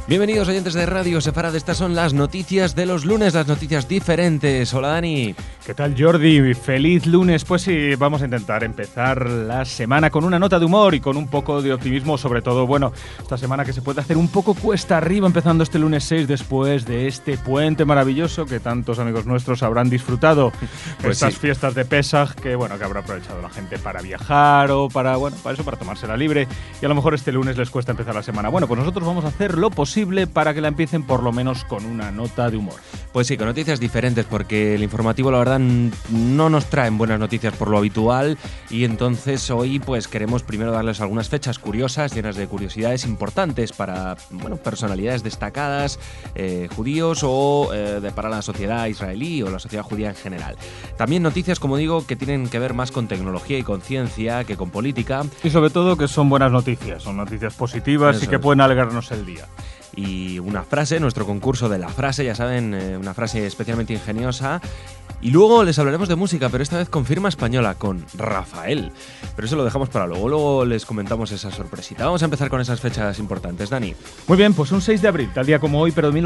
Bienvenidos oyentes de Radio Sefarad, estas son las noticias de los lunes, las noticias diferentes. Hola Dani. ¿Qué tal Jordi? Feliz lunes. Pues sí, vamos a intentar empezar la semana con una nota de humor y con un poco de optimismo, sobre todo, bueno, esta semana que se puede hacer un poco cuesta arriba, empezando este lunes 6 después de este puente maravilloso que tantos amigos nuestros habrán disfrutado. Pues estas sí. fiestas de Pesaj que, bueno, que habrá aprovechado la gente para viajar o para, bueno, para eso, para tomársela libre, y a lo mejor este lunes les cuesta empezar la semana. Bueno, pues nosotros vamos a hacer lo posible para que la empiecen por lo menos con una nota de humor. Pues sí, con noticias diferentes, porque el informativo la verdad no nos traen buenas noticias por lo habitual, y entonces hoy pues queremos primero darles algunas fechas curiosas, llenas de curiosidades importantes para, bueno, personalidades destacadas, judíos o para la sociedad israelí o la sociedad judía en general. También noticias, como digo, que tienen que ver más con tecnología y con ciencia que con política. Y sobre todo que son buenas noticias, son noticias positivas Eso y que es. pueden alegrarnos el día. Y una frase, nuestro concurso de la frase, ya saben, una frase especialmente ingeniosa. Y luego les hablaremos de música, pero esta vez con firma española, con Rafael. Pero eso lo dejamos para luego les comentamos esa sorpresita. Vamos a empezar con esas fechas importantes, Dani. Muy bien, pues un 6 de abril, tal día como hoy, pero de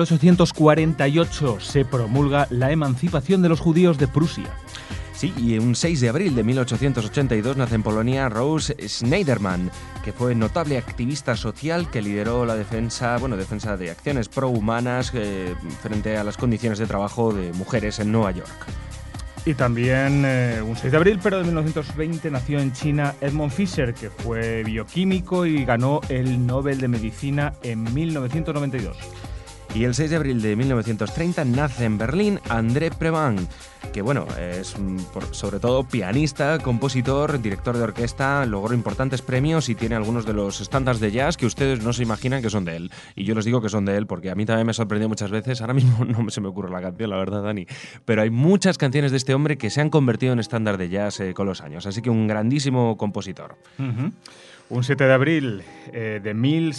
1848, se promulga la emancipación de los judíos de Prusia. Sí, y un 6 de abril de 1882 nace en Polonia Rose Schneiderman, que fue notable activista social que lideró la defensa de acciones prohumanas frente a las condiciones de trabajo de mujeres en Nueva York. Y también un 6 de abril, pero de 1920, nació en China Edmund Fischer, que fue bioquímico y ganó el Nobel de Medicina en 1992. Y el 6 de abril de 1930 nace en Berlín André Previn, que bueno, es sobre todo pianista, compositor, director de orquesta, logró importantes premios y tiene algunos de los estándares de jazz que ustedes no se imaginan que son de él. Y yo les digo que son de él porque a mí también me sorprendió muchas veces. Ahora mismo no se me ocurre la canción, la verdad, Dani. Pero hay muchas canciones de este hombre que se han convertido en estándar de jazz con los años. Así que un grandísimo compositor. Uh-huh. Un 7 de abril de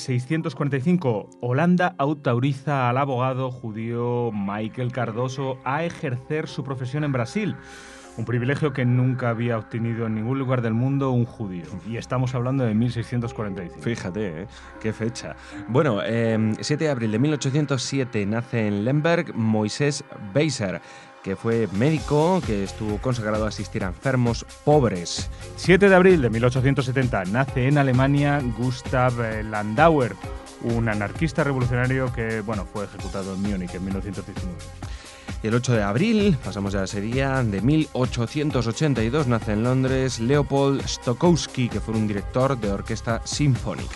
1645, Holanda autoriza al abogado judío Michael Cardoso a ejercer su profesión en Brasil. Un privilegio que nunca había obtenido en ningún lugar del mundo un judío. Y estamos hablando de 1645. Fíjate, qué fecha. Bueno, 7 de abril de 1807 nace en Lemberg Moisés Beiser, que fue médico, que estuvo consagrado a asistir a enfermos pobres. 7 de abril de 1870 nace en Alemania Gustav Landauer, un anarquista revolucionario que, bueno, fue ejecutado en Múnich en 1919. Y el 8 de abril, pasamos ya a ese día, de 1882 nace en Londres Leopold Stokowski, que fue un director de orquesta sinfónica.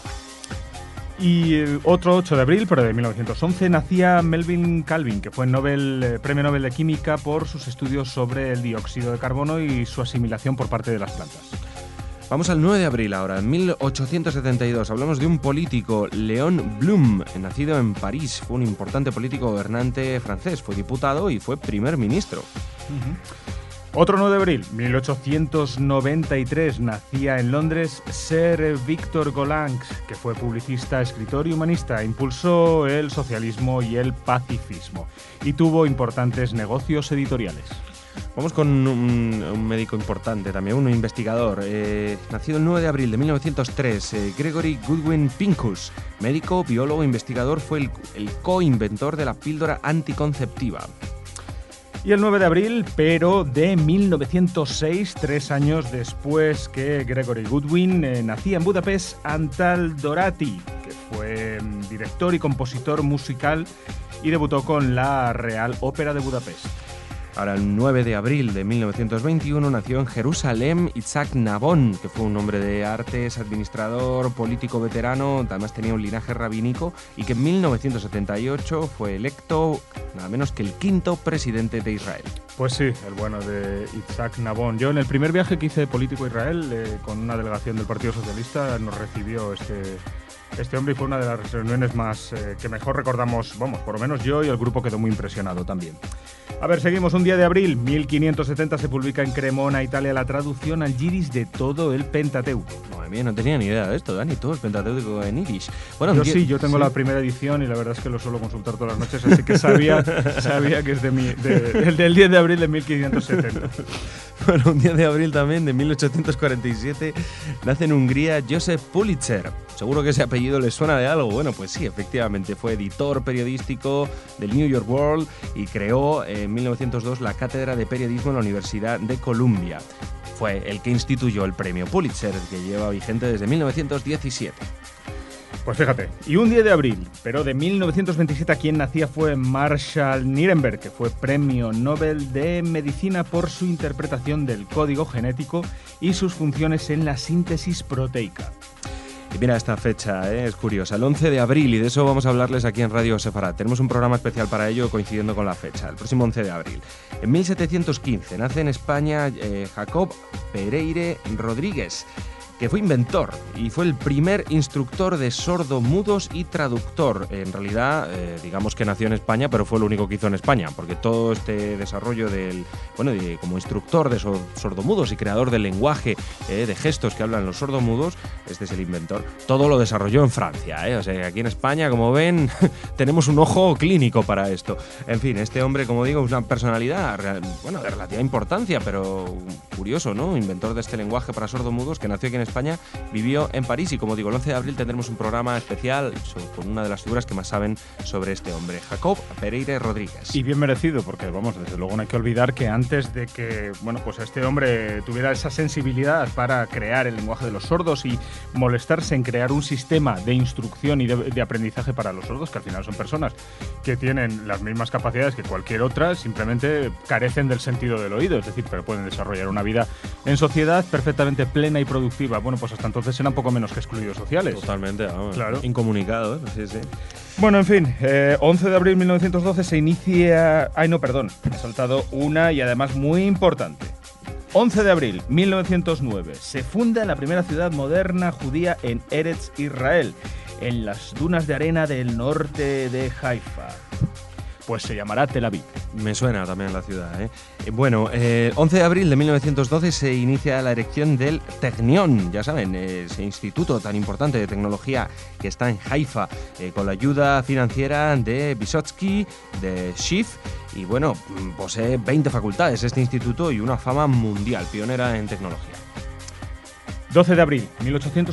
Y otro 8 de abril, pero de 1911, nacía Melvin Calvin, que fue Premio Nobel de Química por sus estudios sobre el dióxido de carbono y su asimilación por parte de las plantas. Vamos al 9 de abril ahora, en 1872. Hablamos de un político, Léon Blum, nacido en París. Fue un importante político gobernante francés, fue diputado y fue primer ministro. Uh-huh. Otro 9 de abril, 1893, nacía en Londres Sir Victor Gollancz, que fue publicista, escritor y humanista. Impulsó el socialismo y el pacifismo y tuvo importantes negocios editoriales. Vamos con un médico importante también, un investigador. Nacido el 9 de abril de 1903, Gregory Goodwin Pincus, médico, biólogo, investigador, fue el co-inventor de la píldora anticonceptiva. Y el 9 de abril, pero de 1906, 3 años después que Gregory Goodwin, nacía en Budapest Antal Dorati, que fue director y compositor musical y debutó con la Real Ópera de Budapest. Ahora, el 9 de abril de 1921 nació en Jerusalén Isaac Nabón, que fue un hombre de artes, administrador, político veterano, además tenía un linaje rabínico, y que en 1978 fue electo nada menos que el 5º presidente de Israel. Pues sí, el bueno de Isaac Nabón. Yo en el primer viaje que hice de político a Israel, con una delegación del Partido Socialista, nos recibió este hombre y fue una de las reuniones más que mejor recordamos, vamos, por lo menos yo, y el grupo quedó muy impresionado también. A ver, seguimos. Un día de abril, 1570, se publica en Cremona, Italia, la traducción al yiddish de todo el Pentateuco. Madre mía, no tenía ni idea de esto, Dani, todo el Pentateuco en yiddish. Bueno, yo tengo la primera edición y la verdad es que lo suelo consultar todas las noches, así que sabía que es del 10 de abril de 1570. Bueno, un día de abril también, de 1847, nace en Hungría Joseph Pulitzer. Seguro que ese apellido apellido le suena de algo. Bueno, pues sí, efectivamente, fue editor periodístico del New York World y creó en 1902 la Cátedra de Periodismo en la Universidad de Columbia. Fue el que instituyó el premio Pulitzer, que lleva vigente desde 1917. Pues fíjate, y un 10 de abril, pero de 1927, quien nacía fue Marshall Nirenberg, que fue Premio Nobel de Medicina por su interpretación del código genético y sus funciones en la síntesis proteica. Y mira esta fecha, es curiosa, el 11 de abril, y de eso vamos a hablarles aquí en Radio Sefarad. Tenemos un programa especial para ello coincidiendo con la fecha, el próximo 11 de abril. En 1715 nace en España Jacob Pereire Rodríguez, que fue inventor y fue el primer instructor de sordomudos y traductor. En realidad, digamos que nació en España, pero fue lo único que hizo en España, porque todo este desarrollo como instructor de sordomudos y creador del lenguaje de gestos que hablan los sordomudos, este es el inventor, todo lo desarrolló en Francia. O sea, aquí en España, como ven, tenemos un ojo clínico para esto. En fin, este hombre, como digo, es una personalidad, de relativa importancia, pero curioso, ¿no? Inventor de este lenguaje para sordomudos que nació aquí en España, vivió en París y, como digo, el 11 de abril tendremos un programa especial con una de las figuras que más saben sobre este hombre, Jacob Pereire Rodríguez. Y bien merecido, porque desde luego no hay que olvidar que antes de que pues este hombre tuviera esa sensibilidad para crear el lenguaje de los sordos y molestarse en crear un sistema de instrucción y de aprendizaje para los sordos, que al final son personas que tienen las mismas capacidades que cualquier otra, simplemente carecen del sentido del oído, es decir, pero pueden desarrollar una vida en sociedad perfectamente plena y productiva. Bueno, pues hasta entonces eran poco menos que excluidos sociales. Totalmente, vamos. Claro. Incomunicados, sí. Bueno, en fin, 11 de abril de 1912 se inicia... he saltado una y además muy importante. 11 de abril de 1909 se funda la primera ciudad moderna judía en Eretz Israel, en las dunas de arena del norte de Haifa. Pues se llamará Tel Aviv. Me suena también la ciudad, Bueno, 11 de abril de 1912 se inicia la erección del Technion, ya saben, ese instituto tan importante de tecnología que está en Haifa, con la ayuda financiera de Vysotsky, de Schiff, y bueno, posee 20 facultades este instituto y una fama mundial, pionera en tecnología. 12 de abril de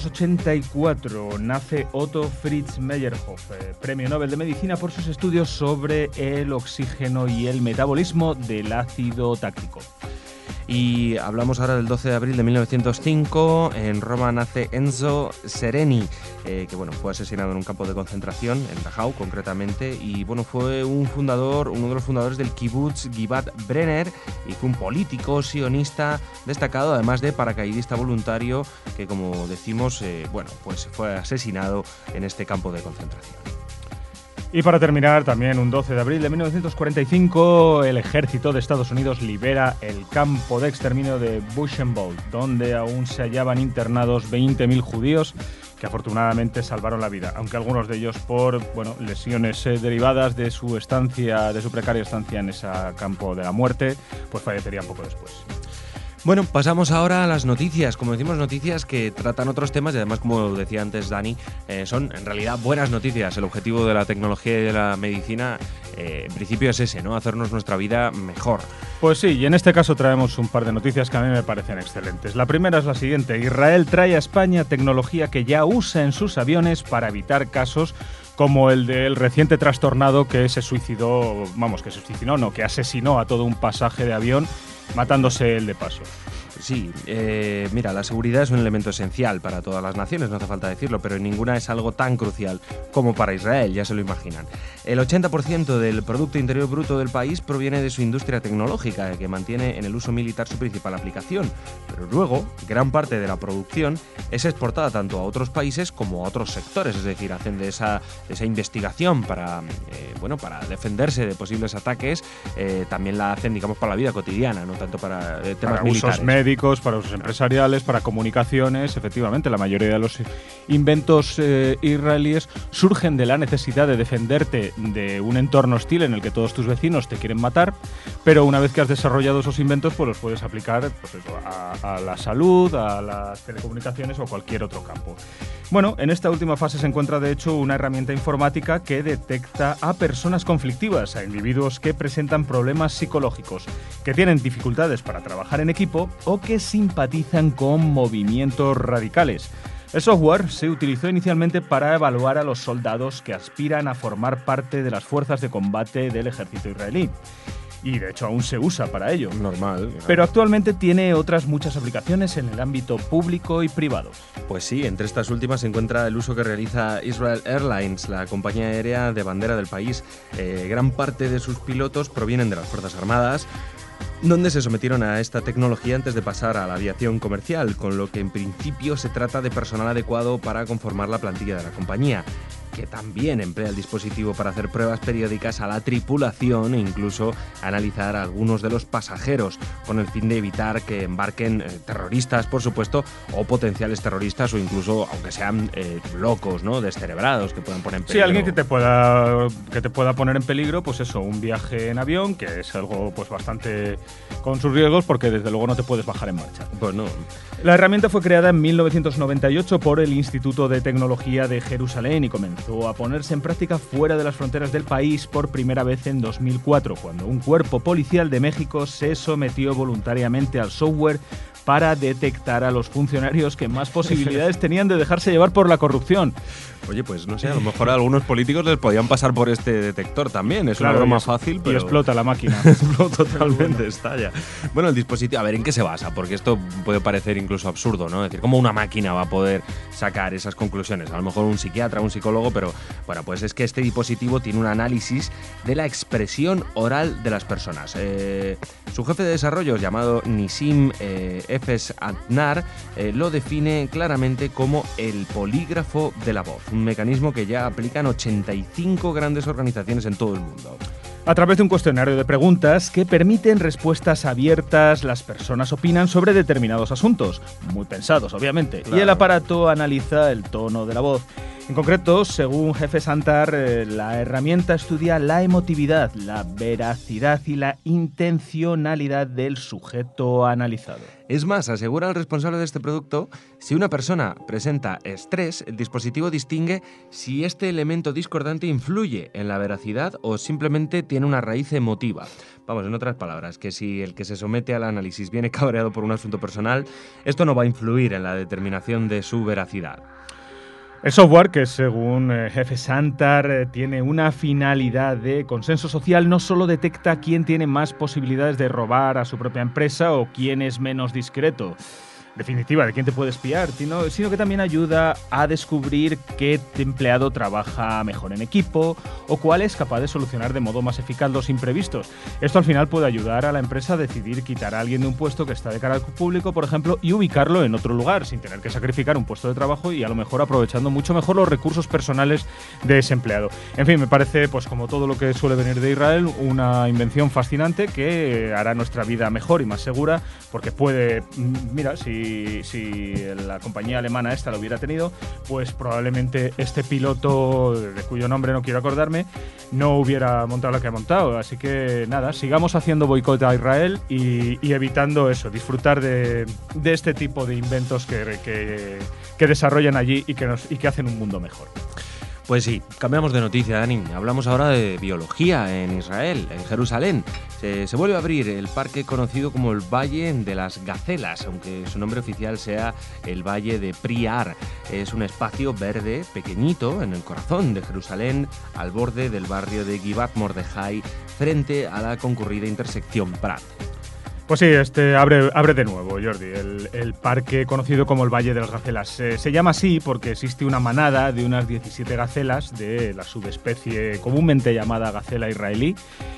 1884 nace Otto Fritz Meyerhoff, Premio Nobel de Medicina por sus estudios sobre el oxígeno y el metabolismo del ácido táctico. Y hablamos ahora del 12 de abril de 1905. En Roma nace Enzo Sereni, que fue asesinado en un campo de concentración, en Dachau concretamente, y fue uno de los fundadores del kibbutz Givat Brenner, y fue un político sionista destacado, además de paracaidista voluntario, que, como decimos, fue asesinado en este campo de concentración. Y para terminar, también un 12 de abril de 1945, el ejército de Estados Unidos libera el campo de exterminio de Buchenwald, donde aún se hallaban internados 20.000 judíos que afortunadamente salvaron la vida, aunque algunos de ellos por lesiones derivadas de su precaria estancia en ese campo de la muerte, pues fallecerían poco después. Bueno, pasamos ahora a las noticias. Como decimos, noticias que tratan otros temas y además, como decía antes Dani, son en realidad buenas noticias. El objetivo de la tecnología y de la medicina, en principio, es ese, ¿no? Hacernos nuestra vida mejor. Pues sí, y en este caso traemos un par de noticias que a mí me parecen excelentes. La primera es la siguiente: Israel trae a España tecnología que ya usa en sus aviones para evitar casos como el del reciente trastornado que que asesinó a todo un pasaje de avión, matándose él de paso. Sí, mira, la seguridad es un elemento esencial para todas las naciones, no hace falta decirlo, pero en ninguna es algo tan crucial como para Israel, ya se lo imaginan. El 80% del Producto Interior Bruto del país proviene de su industria tecnológica, que mantiene en el uso militar su principal aplicación, pero luego gran parte de la producción es exportada tanto a otros países como a otros sectores, es decir, hacen de esa investigación para defenderse de posibles ataques, también la hacen, digamos, para la vida cotidiana, no tanto para temas para militares. Usos médicos, para usos empresariales, para comunicaciones. Efectivamente, la mayoría de los inventos israelíes surgen de la necesidad de defenderte de un entorno hostil en el que todos tus vecinos te quieren matar, pero una vez que has desarrollado esos inventos, pues los puedes aplicar a la salud, a las telecomunicaciones o a cualquier otro campo. Bueno, en esta última fase se encuentra de hecho una herramienta informática que detecta a personas conflictivas, a individuos que presentan problemas psicológicos, que tienen dificultades para trabajar en equipo o que simpatizan con movimientos radicales. El software se utilizó inicialmente para evaluar a los soldados que aspiran a formar parte de las fuerzas de combate del ejército israelí. Y de hecho aún se usa para ello. Normal. Claro. Pero actualmente tiene otras muchas aplicaciones en el ámbito público y privado. Pues sí, entre estas últimas se encuentra el uso que realiza Israel Airlines, la compañía aérea de bandera del país. Gran parte de sus pilotos provienen de las Fuerzas Armadas, donde se sometieron a esta tecnología antes de pasar a la aviación comercial, con lo que en principio se trata de personal adecuado para conformar la plantilla de la compañía, que también emplea el dispositivo para hacer pruebas periódicas a la tripulación e incluso analizar a algunos de los pasajeros, con el fin de evitar que embarquen terroristas, por supuesto, o potenciales terroristas, o incluso, aunque sean locos, ¿no?, descerebrados, que puedan poner en peligro. Sí, alguien que te pueda poner en peligro, pues eso, un viaje en avión, que es algo pues bastante con sus riesgos, porque desde luego no te puedes bajar en marcha. Pues no. La herramienta fue creada en 1998 por el Instituto de Tecnología de Jerusalén y comenzó a ponerse en práctica fuera de las fronteras del país por primera vez en 2004, cuando un cuerpo policial de México se sometió voluntariamente al software para detectar a los funcionarios que más posibilidades tenían de dejarse llevar por la corrupción. Oye, pues no sé, a lo mejor a algunos políticos les podían pasar por este detector también. Es claro, una broma fácil, pero... Y explota la máquina. Explota totalmente, estalla. Bueno, el dispositivo, a ver, ¿en qué se basa? Porque esto puede parecer incluso absurdo, ¿no? Es decir, ¿cómo una máquina va a poder sacar esas conclusiones? A lo mejor un psiquiatra, un psicólogo, pero bueno, pues es que este dispositivo tiene un análisis de la expresión oral de las personas. Su jefe de desarrollo, llamado Nissim Efes Adnar, lo define claramente como el polígrafo de la voz, un mecanismo que ya aplican 85 grandes organizaciones en todo el mundo. A través de un cuestionario de preguntas que permiten respuestas abiertas, las personas opinan sobre determinados asuntos, muy pensados obviamente, claro. Y el aparato analiza el tono de la voz. En concreto, según Jefe Santar, la herramienta estudia la emotividad, la veracidad y la intencionalidad del sujeto analizado. Es más, asegura el responsable de este producto, si una persona presenta estrés, el dispositivo distingue si este elemento discordante influye en la veracidad o simplemente tiene una raíz emotiva. Vamos, en otras palabras, que si el que se somete al análisis viene cabreado por un asunto personal, esto no va a influir en la determinación de su veracidad. El software, que según Jefe Santar tiene una finalidad de consenso social, no solo detecta quién tiene más posibilidades de robar a su propia empresa o quién es menos discreto, definitiva, de quién te puede espiar, sino que también ayuda a descubrir qué empleado trabaja mejor en equipo o cuál es capaz de solucionar de modo más eficaz los imprevistos. Esto al final puede ayudar a la empresa a decidir quitar a alguien de un puesto que está de cara al público, por ejemplo, y ubicarlo en otro lugar, sin tener que sacrificar un puesto de trabajo y a lo mejor aprovechando mucho mejor los recursos personales de ese empleado. En fin, me parece, pues como todo lo que suele venir de Israel, una invención fascinante que hará nuestra vida mejor y más segura, porque puede, mira, si la compañía alemana esta lo hubiera tenido, pues probablemente este piloto, de cuyo nombre no quiero acordarme, no hubiera montado lo que ha montado. Así que nada, sigamos haciendo boicot a Israel y evitando eso, disfrutar de este tipo de inventos que desarrollan allí y que hacen un mundo mejor. Pues sí, cambiamos de noticia, Dani. Hablamos ahora de biología en Israel, en Jerusalén. Se vuelve a abrir el parque conocido como el Valle de las Gacelas, aunque su nombre oficial sea el Valle de Priar. Es un espacio verde pequeñito en el corazón de Jerusalén, al borde del barrio de Givat Mordejai, frente a la concurrida intersección Prat. Pues sí, abre de nuevo, Jordi, el parque conocido como el Valle de las Gacelas. Se llama así porque existe una manada de unas 17 gacelas de la subespecie comúnmente llamada gacela israelí,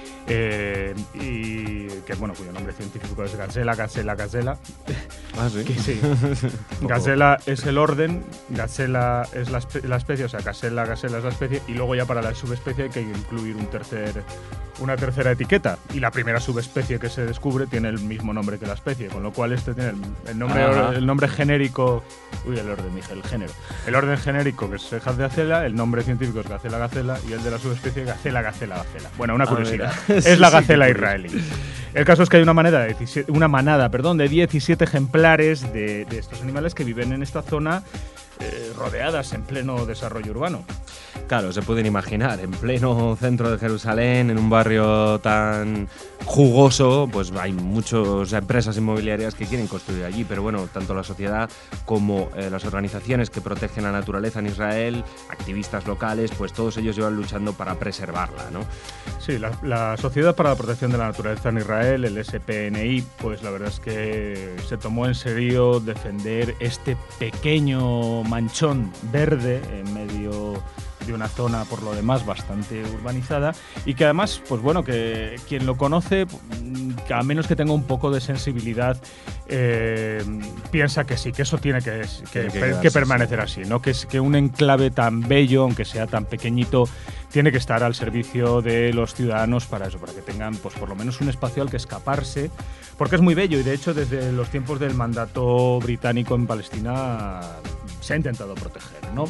y que, bueno, cuyo nombre científico es gacela. Ah, ¿sí? Que sí. Gacela es el orden, gacela es la especie, o sea, gacela es la especie, y luego ya para la subespecie hay que incluir una tercera etiqueta, y la primera subespecie que se descubre tiene el mismo nombre que la especie, con lo cual este tiene el nombre genérico, el género. El orden genérico, que es Gacela, el nombre científico es gacela, y el de la subespecie gacela. Bueno, una curiosidad. Es la gacela israelí. El caso es que hay una manada de 17 ejemplares de estos animales que viven en esta zona, rodeadas en pleno desarrollo urbano. Claro, se pueden imaginar, en pleno centro de Jerusalén, en un barrio tan jugoso, pues hay muchas empresas inmobiliarias que quieren construir allí, pero bueno, tanto la sociedad como las organizaciones que protegen la naturaleza en Israel, activistas locales, pues todos ellos llevan luchando para preservarla, ¿no? Sí, la Sociedad para la Protección de la Naturaleza en Israel, el SPNI, pues la verdad es que se tomó en serio defender este pequeño manchón verde en medio de una zona por lo demás bastante urbanizada y que además, pues bueno, que quien lo conoce, que a menos que tenga un poco de sensibilidad, piensa que sí, que eso tiene que permanecer así, ¿no? Que un enclave tan bello, aunque sea tan pequeñito, tiene que estar al servicio de los ciudadanos para eso, para que tengan pues por lo menos un espacio al que escaparse, porque es muy bello y de hecho desde los tiempos del mandato británico en Palestina se ha intentado proteger, ¿no?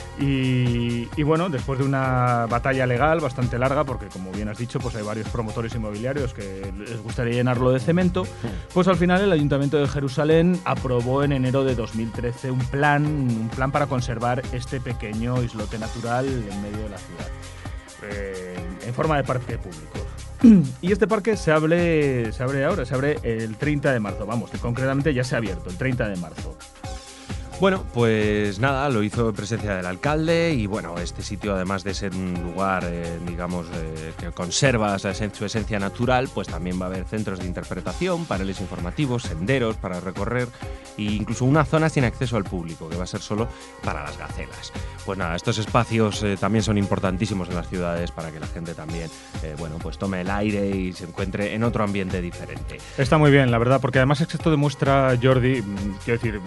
Y bueno, después de una batalla legal bastante larga, porque como bien has dicho, pues hay varios promotores inmobiliarios que les gustaría llenarlo de cemento, pues al final el Ayuntamiento de Jerusalén aprobó en enero de 2013 un plan para conservar este pequeño islote natural en medio de la ciudad, en forma de parque público. Y este parque se abre el 30 de marzo, vamos, concretamente ya se ha abierto el 30 de marzo. Bueno, pues nada, lo hizo en presencia del alcalde y bueno, este sitio además de ser un lugar, que conserva su esencia natural, pues también va a haber centros de interpretación, paneles informativos, senderos para recorrer e incluso una zona sin acceso al público, que va a ser solo para las gacelas. Pues nada, estos espacios también son importantísimos en las ciudades para que la gente también, pues tome el aire y se encuentre en otro ambiente diferente. Está muy bien, la verdad, porque además esto demuestra, Jordi, quiero decir,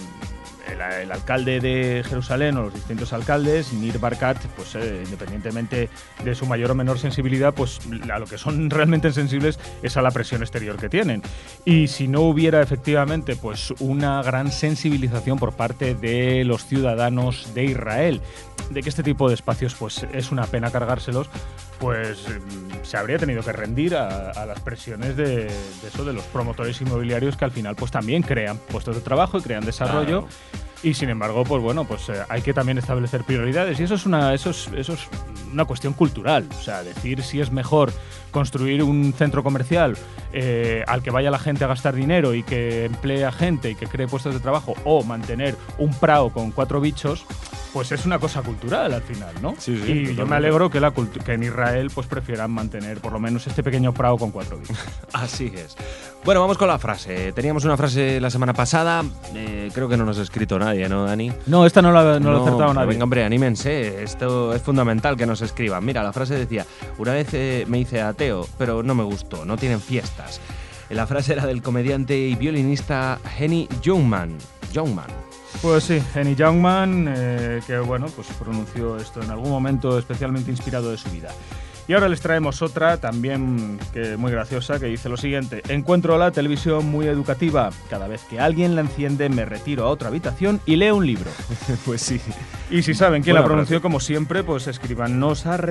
el alcalde de Jerusalén o los distintos alcaldes, Nir Barkat, pues independientemente de su mayor o menor sensibilidad, pues a lo que son realmente sensibles es a la presión exterior que tienen. Y si no hubiera efectivamente pues una gran sensibilización por parte de los ciudadanos de Israel, de que este tipo de espacios pues es una pena cargárselos, pues se habría tenido que rendir a las presiones de los promotores inmobiliarios que al final pues también crean puestos de trabajo y crean desarrollo. Claro. Y sin embargo, pues bueno, pues hay que también establecer prioridades y eso es una cuestión cultural. O sea, decir si es mejor construir un centro comercial al que vaya la gente a gastar dinero y que emplee a gente y que cree puestos de trabajo, o mantener un prado con 4 bichos, pues es una cosa cultural al final, ¿no? Sí, y totalmente. Yo me alegro que en Israel pues prefieran mantener por lo menos este pequeño prado con 4 bichos. Así es. Bueno, vamos con la frase. Teníamos una frase la semana pasada, creo que no nos ha escrito nadie, ¿no, Dani? No, esta no la ha acertado nadie. Venga, hombre, anímense, esto es fundamental que nos escriban. Mira, la frase decía, una vez me hice ateo, pero no me gustó, no tienen fiestas. La frase era del comediante y violinista Henny Youngman. Pues sí, Henny Youngman, que bueno, pues pronunció esto en algún momento especialmente inspirado de su vida. Y ahora les traemos otra también muy graciosa que dice lo siguiente: encuentro la televisión muy educativa. Cada vez que alguien la enciende me retiro a otra habitación y leo un libro. Pues sí. Y si saben quién la pronunció, como siempre, pues escríbanos a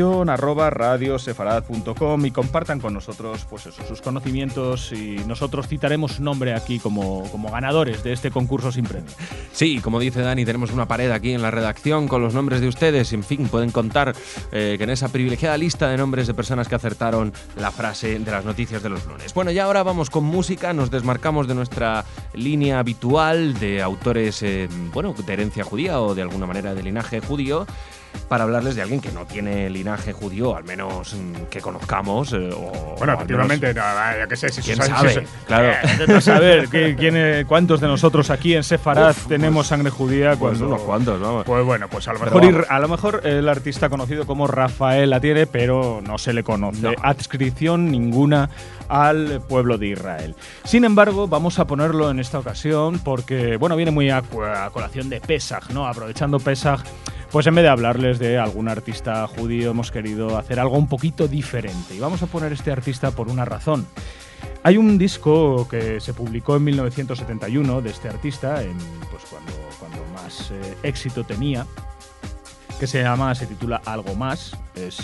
redacción@radiosefarad.com y compartan con nosotros pues eso, sus conocimientos, y nosotros citaremos su nombre aquí como ganadores de este concurso sin premio. Sí, como dice Dani, tenemos una pared aquí en la redacción con los nombres de ustedes. En fin, pueden contar que en esa privilegiada lista de nombres de personas que acertaron la frase de las noticias de los lunes. Bueno, y ahora vamos con música, nos desmarcamos de nuestra línea habitual de autores, de herencia judía o de alguna manera de linaje judío, para hablarles de alguien que no tiene linaje judío, al menos que conozcamos. Bueno, efectivamente, yo qué sé. ¿Quién sabe? Claro. Saber cuántos de nosotros aquí en Sefarad tenemos sangre judía. Pues unos cuantos, vamos. Pues bueno, pues a lo mejor el artista conocido como Rafael la tiene, pero no se le conoce adscripción ninguna al pueblo de Israel. Sin embargo, vamos a ponerlo en esta ocasión porque, viene muy a colación de Pesaj, ¿no? Aprovechando Pesaj, pues en vez de hablarles de algún artista judío, hemos querido hacer algo un poquito diferente. Y vamos a poner este artista por una razón. Hay un disco que se publicó en 1971 de este artista, pues cuando más éxito tenía, que se titula Algo Más.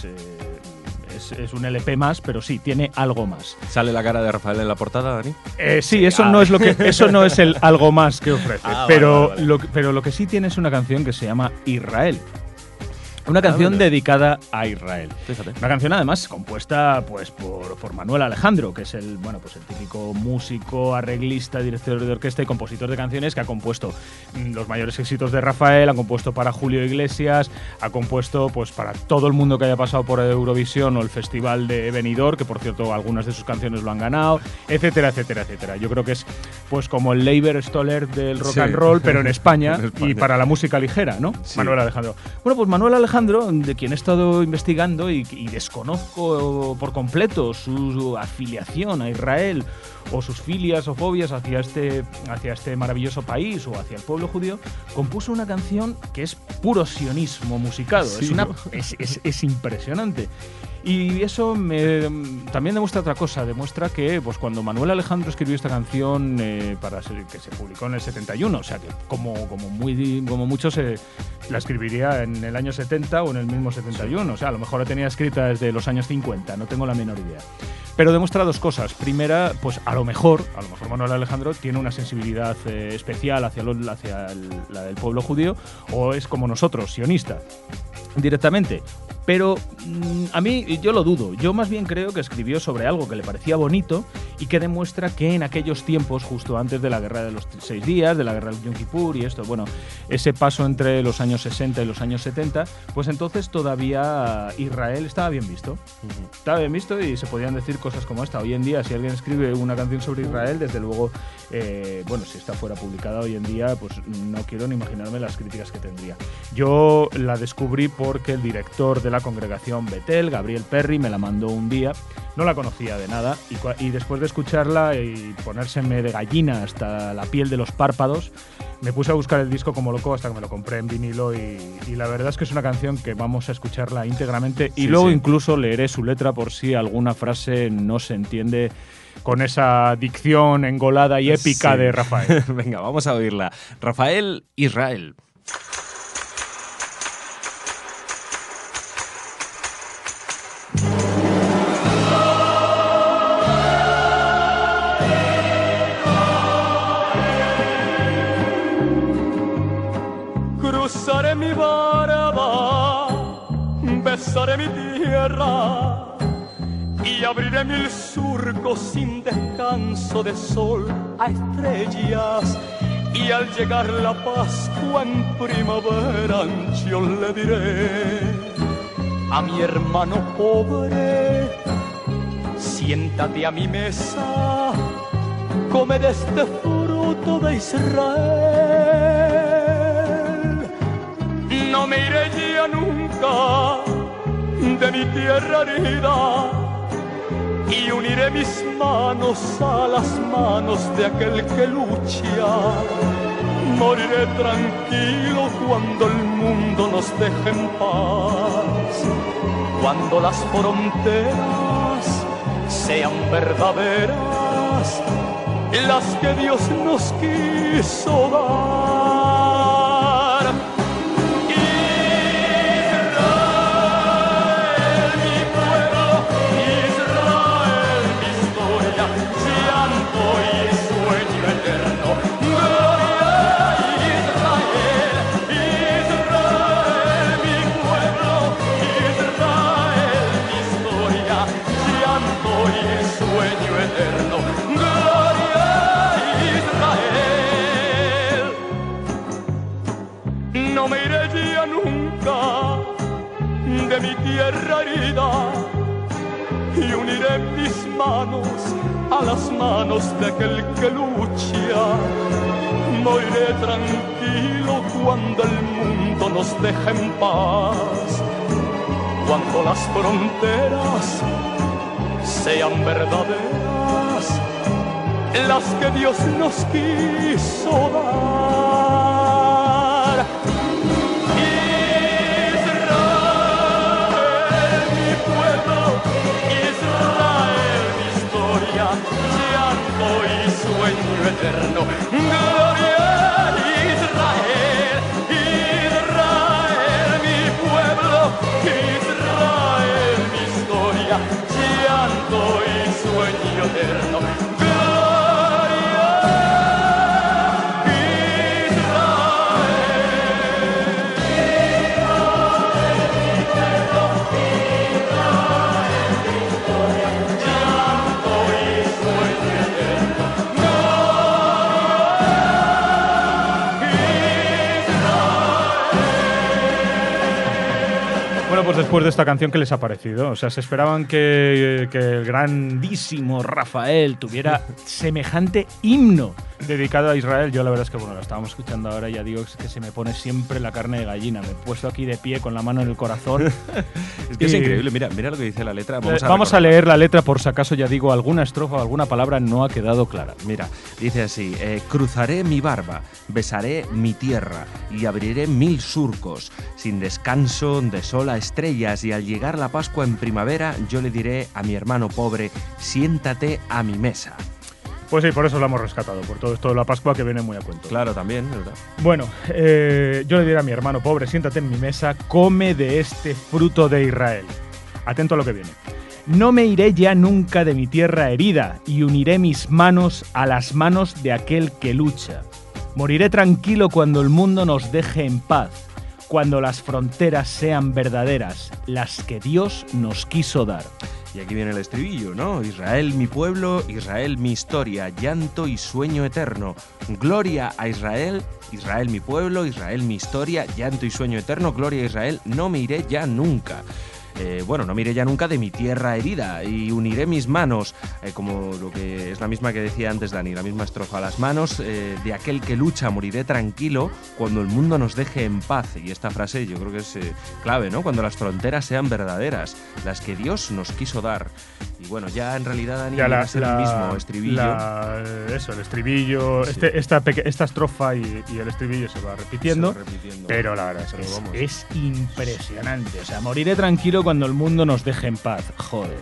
Es un LP más, pero sí, tiene algo más. ¿Sale la cara de Rafael en la portada, Dani? Sí, eso no es el algo más que ofrece. Pero lo que sí tiene es una canción que se llama Israel. Una canción dedicada a Israel. Fíjate. Una canción además compuesta pues por Manuel Alejandro, que es el típico músico, arreglista, director de orquesta y compositor de canciones que ha compuesto los mayores éxitos de Rafael, ha compuesto para Julio Iglesias, ha compuesto pues para todo el mundo que haya pasado por Eurovisión o el Festival de Benidorm, que por cierto algunas de sus canciones lo han ganado, etcétera, etcétera, etcétera. Yo creo que es pues como el Leiber Stoller del rock and roll, pero en España, y para la música ligera, ¿no? Sí. Manuel Alejandro. Bueno, pues Manuel Alejandro, de quien he estado investigando y desconozco por completo su afiliación a Israel o sus filias o fobias hacia este maravilloso país o hacia el pueblo judío, compuso una canción que es puro sionismo musicado. Sí, es impresionante. Y eso también demuestra otra cosa, demuestra que pues cuando Manuel Alejandro escribió esta canción que se publicó en el 71, o sea que como mucho la escribiría en el año 70 o en el mismo 71, o sea, a lo mejor la tenía escrita desde los años 50, no tengo la menor idea. Pero demuestra dos cosas. Primera, pues a lo mejor Manuel Alejandro tiene una sensibilidad especial hacia la del pueblo judío, o es como nosotros, sionista, directamente. Pero a mí, yo lo dudo. Yo más bien creo que escribió sobre algo que le parecía bonito y que demuestra que en aquellos tiempos, justo antes de la Guerra de los 6 días, de la Guerra del Yom Kippur y esto, bueno, ese paso entre los años 60 y los años 70, pues entonces todavía Israel estaba bien visto. Estaba bien visto y se podían decir cosas como esta. Hoy en día, si alguien escribe una canción sobre Israel, desde luego, si esta fuera publicada hoy en día, pues no quiero ni imaginarme las críticas que tendría. Yo la descubrí porque el director de la congregación Betel, Gabriel Perry, me la mandó un día. No la conocía de nada y después de escucharla y ponérseme de gallina hasta la piel de los párpados, me puse a buscar el disco como loco hasta que me lo compré en vinilo y la verdad es que es una canción que vamos a escucharla íntegramente y luego incluso leeré su letra por si alguna frase no se entiende con esa dicción engolada y épica de Rafael. Venga, vamos a oírla. Rafael, Israel. Cruzaré mi barba, besaré mi tierra y abriré 1000 surcos sin descanso de sol a estrellas. Y al llegar la Pascua en primavera yo le diré a mi hermano pobre: siéntate a mi mesa, come de este fruto de Israel. No me iré ya nunca de mi tierra herida y uniré mis manos a las manos de aquel que lucha. Moriré tranquilo cuando el mundo nos deje en paz, cuando las fronteras sean verdaderas, las que Dios nos quiso dar. Israel, mi pueblo, Israel, mi historia, llanto y sueño eterno. Gloria a Israel, Israel, mi pueblo, Israel, mi historia, llanto y sueño eterno. Gloria a Israel. No me iré ya nunca de mi tierra herida y uniré mis manos a las manos de aquel que lucha. Moriré tranquilo cuando el mundo nos deje en paz, cuando las fronteras sean verdaderas, las que Dios nos quiso dar. Israel, mi pueblo, Israel, mi historia, llanto y sueño eterno. Gloria a Israel, Israel, mi pueblo, Israel, mi historia, llanto y sueño eterno. Gloria a Israel. tipos después de esta canción, ¿qué les ha parecido? O sea, ¿se esperaban que el grandísimo Rafael tuviera semejante himno dedicado a Israel? Yo la verdad es que, bueno, lo estábamos escuchando ahora y ya digo que se me pone siempre la carne de gallina. Me he puesto aquí de pie con la mano en el corazón. Es que es increíble, mira lo que dice la letra. Vamos a leer la letra por si acaso, ya digo, alguna estrofa o alguna palabra no ha quedado clara. Mira, dice así: cruzaré mi barba, besaré mi tierra y abriré 1000 surcos, sin descanso, de sol a estrellas, y al llegar la Pascua en primavera, yo le diré a mi hermano pobre, siéntate a mi mesa. Pues sí, por eso lo hemos rescatado, por todo esto de la Pascua que viene muy a cuento. Claro, también, ¿verdad? Bueno, yo le diré a mi hermano pobre, siéntate en mi mesa, come de este fruto de Israel. Atento a lo que viene. No me iré ya nunca de mi tierra herida y uniré mis manos a las manos de aquel que lucha. Moriré tranquilo cuando el mundo nos deje en paz, cuando las fronteras sean verdaderas, las que Dios nos quiso dar. Y aquí viene el estribillo, ¿no? Israel mi pueblo, Israel mi historia, llanto y sueño eterno. Gloria a Israel, Israel mi pueblo, Israel mi historia, llanto y sueño eterno. Gloria a Israel, no me iré ya nunca. No me iré ya nunca de mi tierra herida y uniré mis manos, como lo que es la misma que decía antes Dani, la misma estrofa, las manos de aquel que lucha, moriré tranquilo cuando el mundo nos deje en paz. Y esta frase yo creo que es clave, ¿no? Cuando las fronteras sean verdaderas, las que Dios nos quiso dar. Y bueno, ya en realidad Dani va a ser el mismo estribillo. El estribillo, sí. Esta estrofa y el estribillo se va repitiendo, pero la verdad es impresionante. O sea, moriré tranquilo cuando el mundo nos deje en paz. Joder,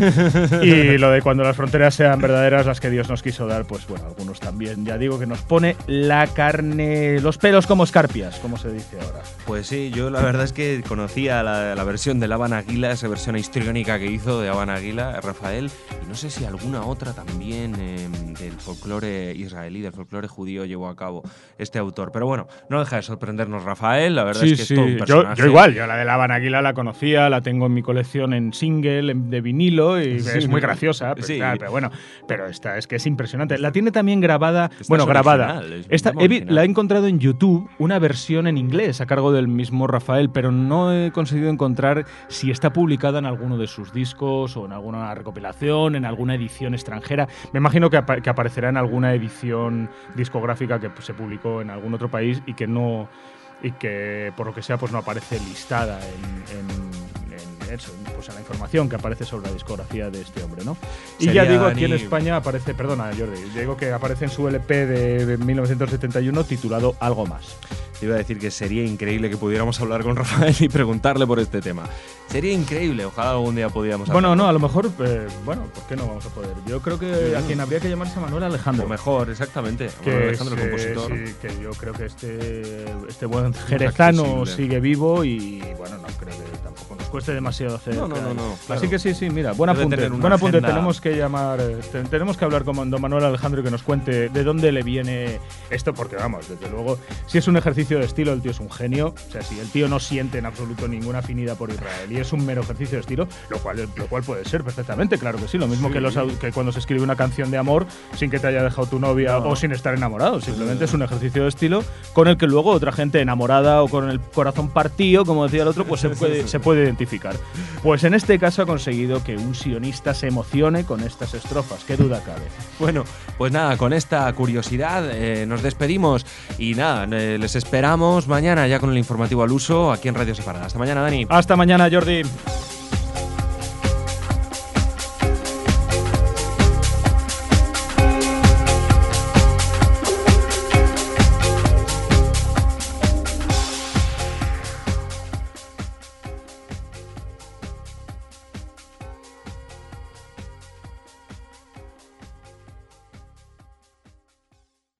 Y lo de cuando las fronteras sean verdaderas, las que Dios nos quiso dar, pues bueno, algunos también. Ya digo que nos pone la carne, los pelos como escarpias, como se dice ahora. Pues sí, yo la verdad es que conocía la versión de Laban Aguila, esa versión histriónica que hizo de Laban Aguila, Rafael, y no sé si alguna otra también del folclore israelí, del folclore judío llevó a cabo este autor. Pero bueno, no deja de sorprendernos Rafael, la verdad es que es todo un personaje. Yo igual, yo la de Laban Aguila la conocía, la tengo en mi colección en single, de vinilo, y es muy graciosa, pero, pero bueno, pero esta es que es impresionante. La tiene también grabada, la he encontrado en YouTube, una versión en inglés a cargo del mismo Rafael, pero no he conseguido encontrar si está publicada en alguno de sus discos o en alguna recopilación, en alguna edición extranjera. Me imagino que aparecerá en alguna edición discográfica que se publicó en algún otro país y que por lo que sea pues no aparece listada en la información que aparece sobre la discografía de este hombre, ¿no? Y ya digo, aquí en España aparece, perdona Jordi, digo que aparece en su LP de 1971 titulado Algo Más. Te iba a decir que sería increíble que pudiéramos hablar con Rafael y preguntarle por este tema. Sería increíble, ojalá algún día pudiéramos hablar. Bueno, no, a lo mejor, ¿por qué no vamos a poder? Yo creo que a quien habría que llamarse a Manuel Alejandro. O mejor, exactamente. Manuel Alejandro, el compositor. Sí, que yo creo que este buen jerezano sigue vivo y, bueno, no creo que tampoco nos cueste demasiado hacer. No. Claro. Así que sí, mira, buen apunte. Tenemos que hablar con don Manuel Alejandro y que nos cuente de dónde le viene esto, porque vamos, desde luego, si es un ejercicio de estilo, el tío es un genio. O sea, si el tío no siente en absoluto ninguna afinidad por Israel y es un mero ejercicio de estilo, lo cual puede ser perfectamente, claro que sí. Lo mismo que cuando se escribe una canción de amor sin que te haya dejado tu novia o sin estar enamorado. Simplemente es un ejercicio de estilo con el que luego otra gente enamorada o con el corazón partido, como decía el otro, pues se puede identificar. Pues en este caso ha conseguido que un sionista se emocione con estas estrofas. ¿Qué duda cabe? Bueno, pues nada, con esta curiosidad nos despedimos y nada, les esperamos mañana ya con el informativo al uso aquí en Radio Separada. Hasta mañana, Dani. Hasta mañana, Jordi.